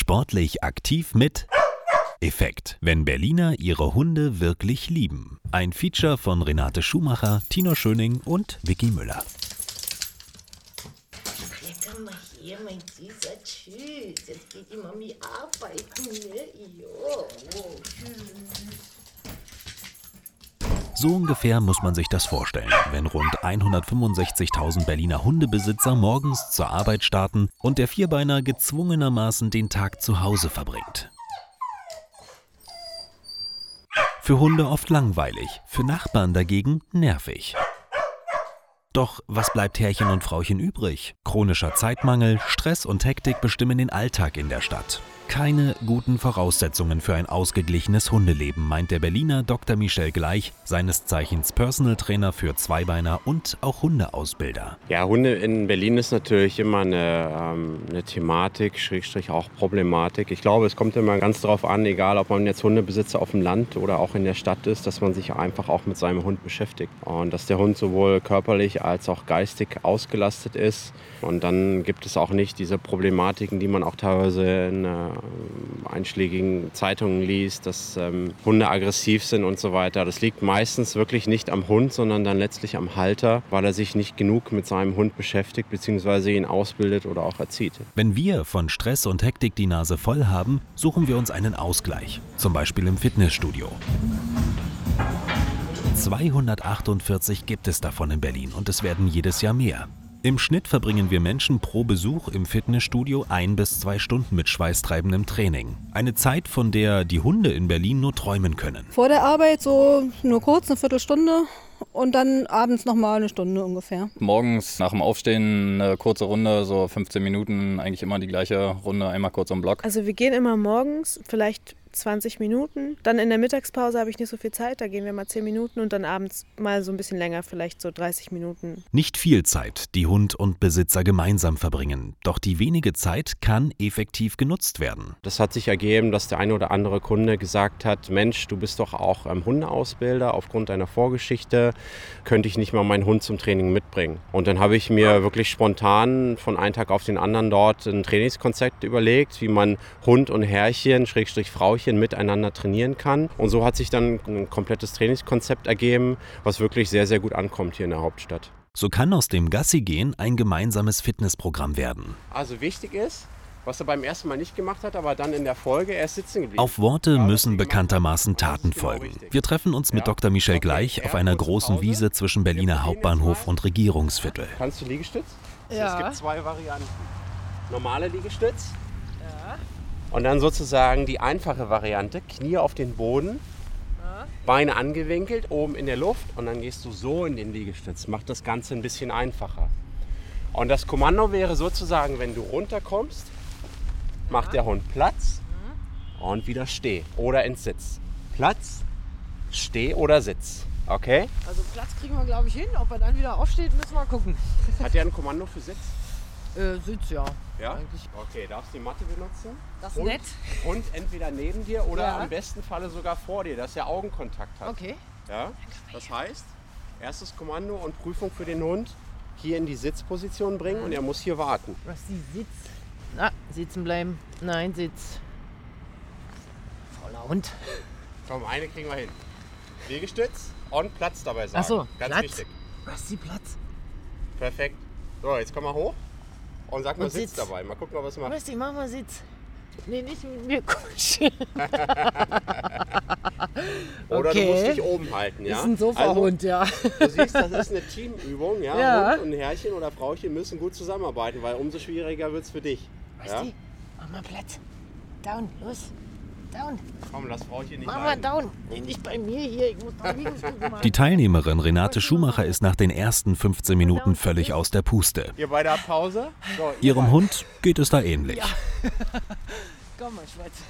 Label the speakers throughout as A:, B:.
A: Sportlich aktiv mit Effekt, wenn Berliner ihre Hunde wirklich lieben. Ein Feature von Renate Schumacher, Tino Schöning und Vicky Müller.
B: Kletter mal hier, mein süßer Tschüss. Jetzt geht die Mami arbeiten, ne? Jo.
A: So ungefähr muss man sich das vorstellen, wenn rund 165.000 Berliner Hundebesitzer morgens zur Arbeit starten und der Vierbeiner gezwungenermaßen den Tag zu Hause verbringt. Für Hunde oft langweilig, für Nachbarn dagegen nervig. Doch was bleibt Herrchen und Frauchen übrig? Chronischer Zeitmangel, Stress und Hektik bestimmen den Alltag in der Stadt. Keine guten Voraussetzungen für ein ausgeglichenes Hundeleben, meint der Berliner Dr. Michel Gleich, seines Zeichens Personal Trainer für Zweibeiner und auch Hundeausbilder.
C: Ja, Hunde in Berlin ist natürlich immer eine Thematik, Schrägstrich auch Problematik. Ich glaube, es kommt immer ganz darauf an, egal ob man jetzt Hundebesitzer auf dem Land oder auch in der Stadt ist, dass man sich einfach auch mit seinem Hund beschäftigt. Und dass der Hund sowohl körperlich als auch geistig ausgelastet ist. Und dann gibt es auch nicht diese Problematiken, die man auch teilweise in einschlägigen Zeitungen liest, dass Hunde aggressiv sind und so weiter. Das liegt meistens wirklich nicht am Hund, sondern dann letztlich am Halter, weil er sich nicht genug mit seinem Hund beschäftigt bzw. ihn ausbildet oder auch erzieht.
A: Wenn wir von Stress und Hektik die Nase voll haben, suchen wir uns einen Ausgleich, zum Beispiel im Fitnessstudio. 248 gibt es davon in Berlin und es werden jedes Jahr mehr. Im Schnitt verbringen wir Menschen pro Besuch im Fitnessstudio 1 bis 2 Stunden mit schweißtreibendem Training. Eine Zeit, von der die Hunde in Berlin nur träumen können.
D: Vor der Arbeit so nur kurz, eine Viertelstunde und dann abends nochmal eine Stunde ungefähr.
E: Morgens nach dem Aufstehen eine kurze Runde, so 15 Minuten, eigentlich immer die gleiche Runde, einmal kurz um den Block.
F: Also wir gehen immer morgens, vielleicht 20 Minuten. Dann in der Mittagspause habe ich nicht so viel Zeit, da gehen wir mal 10 Minuten und dann abends mal so ein bisschen länger, vielleicht so 30 Minuten.
A: Nicht viel Zeit, die Hund und Besitzer gemeinsam verbringen. Doch die wenige Zeit kann effektiv genutzt werden.
C: Das hat sich ergeben, dass der eine oder andere Kunde gesagt hat, Mensch, du bist doch auch Hundeausbilder, aufgrund deiner Vorgeschichte könnte ich nicht mal meinen Hund zum Training mitbringen. Und dann habe ich mir wirklich spontan von einem Tag auf den anderen dort ein Trainingskonzept überlegt, wie man Hund und Herrchen, Schrägstrich Frauchen, miteinander trainieren kann. Und so hat sich dann ein komplettes Trainingskonzept ergeben, was wirklich sehr, sehr gut ankommt hier in der Hauptstadt.
A: So kann aus dem Gassi-Gehen ein gemeinsames Fitnessprogramm werden.
C: Also wichtig ist, was er beim ersten Mal nicht gemacht hat, aber dann in der Folge, er ist sitzen geblieben.
A: Auf Worte müssen bekanntermaßen Taten folgen. Wir treffen uns mit Dr. Michel Gleich auf einer großen Wiese zwischen Berliner Hauptbahnhof und Regierungsviertel.
C: Kannst du Liegestütz?
F: Ja.
C: Es gibt 2 Varianten. Normale Liegestütz. Und dann sozusagen die einfache Variante, Knie auf den Boden, Beine angewinkelt, oben in der Luft und dann gehst du so in den Liegestütz. Macht das Ganze ein bisschen einfacher. Und das Kommando wäre sozusagen, wenn du runterkommst, macht der Hund Platz und wieder Steh oder ins Sitz. Platz, Steh oder Sitz. Okay?
G: Also Platz kriegen wir, glaube ich, hin. Ob er dann wieder aufsteht, müssen wir gucken.
C: Hat der ein Kommando für Sitz?
G: Sitz, ja.
C: Ja?
G: Eigentlich.
C: Okay, darfst die Matte benutzen?
G: Das ist nett.
C: Und entweder neben dir oder
G: Ja.
C: am besten Falle sogar vor dir, dass er Augenkontakt hat.
G: Okay.
C: Ja? Das heißt, erstes Kommando und Prüfung für den Hund, hier in die Sitzposition bringen und er muss hier warten.
G: Was die Sitz? Na, sitzen bleiben. Nein, Sitz. Fauler Hund.
C: Komm, eine kriegen wir hin. Liegestütz und Platz dabei sagen.
G: Ach so,
C: ganz
G: Platz.
C: wichtig.
G: Was ist die Platz?
C: Perfekt. So, jetzt komm mal hoch und sag mal
G: Und
C: Sitz
G: Sitz.
C: dabei. Mal gucken, ob er es macht.
G: Basti, mach mal Sitz. Nee, nicht mit mir kuscheln.
C: Oder
G: Okay.
C: du musst dich oben halten, ja?
G: Ist ein Sofahund, ja.
C: Du siehst, das ist eine Teamübung, ja?
G: Ja.
C: Hund und Herrchen oder Frauchen müssen gut zusammenarbeiten, weil umso schwieriger wird es für dich. Ja?
G: Basti, mach mal Platz. Down, los. Down.
C: Komm, lass Frauchen nicht
G: Mach mal
C: leiden.
G: down. Nee, nicht bei mir hier. Ich muss da liegen.
A: Die Teilnehmerin Renate Schumacher ist nach den ersten 15 Minuten völlig aus der Puste.
C: Ihr beide habt Pause? So, ihr
A: Ihrem
C: beide.
A: Hund geht es da ähnlich.
G: Komm mal, Schwätz.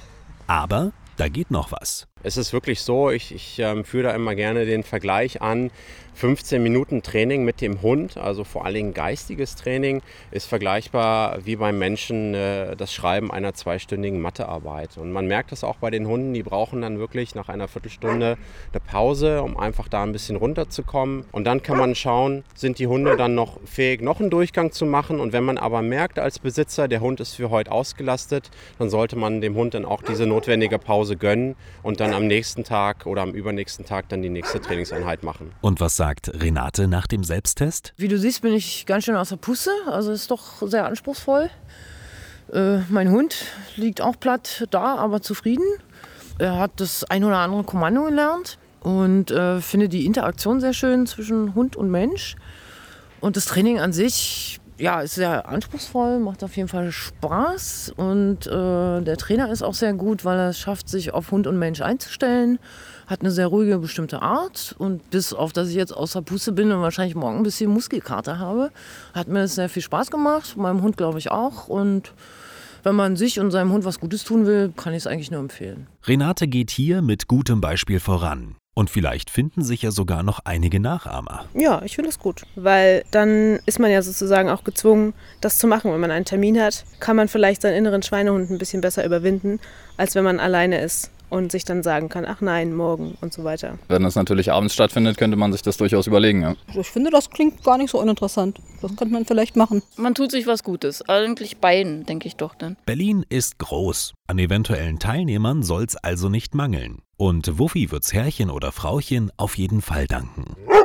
A: Aber da geht noch was.
C: Es ist wirklich so, ich führe da immer gerne den Vergleich an. 15 Minuten Training mit dem Hund, also vor allen Dingen geistiges Training, ist vergleichbar wie beim Menschen das Schreiben einer 2-stündigen Mathearbeit. Und man merkt das auch bei den Hunden, die brauchen dann wirklich nach einer Viertelstunde eine Pause, um einfach da ein bisschen runterzukommen. Und dann kann man schauen, sind die Hunde dann noch fähig, noch einen Durchgang zu machen. Und wenn man aber merkt als Besitzer, der Hund ist für heute ausgelastet, dann sollte man dem Hund dann auch diese notwendige Pause gönnen und dann am nächsten Tag oder am übernächsten Tag dann die nächste Trainingseinheit machen.
A: Und was sagt Renate nach dem Selbsttest?
H: Wie du siehst, bin ich ganz schön aus der Puste. Also ist doch sehr anspruchsvoll. Mein Hund liegt auch platt da, aber zufrieden. Er hat das ein oder andere Kommando gelernt und finde die Interaktion sehr schön zwischen Hund und Mensch. Und das Training an sich, ja, ist sehr anspruchsvoll, macht auf jeden Fall Spaß. Und der Trainer ist auch sehr gut, weil er es schafft, sich auf Hund und Mensch einzustellen. Hat eine sehr ruhige, bestimmte Art. Und bis auf, dass ich jetzt außer Puste bin und wahrscheinlich morgen ein bisschen Muskelkater habe, hat mir das sehr viel Spaß gemacht. Meinem Hund glaube ich auch. Und wenn man sich und seinem Hund was Gutes tun will, kann ich es eigentlich nur empfehlen.
A: Renate geht hier mit gutem Beispiel voran. Und vielleicht finden sich ja sogar noch einige Nachahmer.
F: Ja, ich finde das gut, weil dann ist man ja sozusagen auch gezwungen, das zu machen. Wenn man einen Termin hat, kann man vielleicht seinen inneren Schweinehund ein bisschen besser überwinden, als wenn man alleine ist und sich dann sagen kann, ach nein, morgen und so weiter.
E: Wenn das natürlich abends stattfindet, könnte man sich das durchaus überlegen. Ja.
D: Ich finde, das klingt gar nicht so uninteressant. Das könnte man vielleicht machen.
I: Man tut sich was Gutes. Eigentlich beiden, denke ich doch dann.
A: Berlin ist groß. An eventuellen Teilnehmern soll's also nicht mangeln. Und Wuffi wird's Herrchen oder Frauchen auf jeden Fall danken.